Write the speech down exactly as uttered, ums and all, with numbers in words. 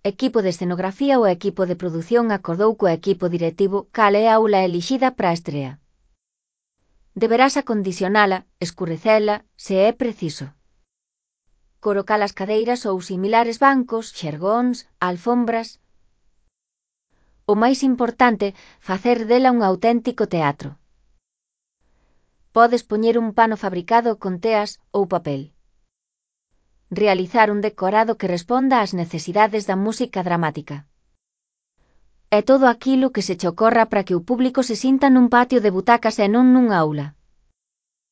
equipo de escenografía ou equipo de produción acordou co equipo directivo cal é a aula elixida para a estrea. Deberás acondicionala, escurecela, se é preciso. Colocar as cadeiras ou similares bancos, xergóns, alfombras. O máis importante, facer dela un auténtico teatro. Podes poñer un pano fabricado con teas ou papel. Realizar un decorado que responda ás necesidades da música dramática. É todo aquilo que se che ocorra para que o público se sinta nun patio de butacas e non nunha aula.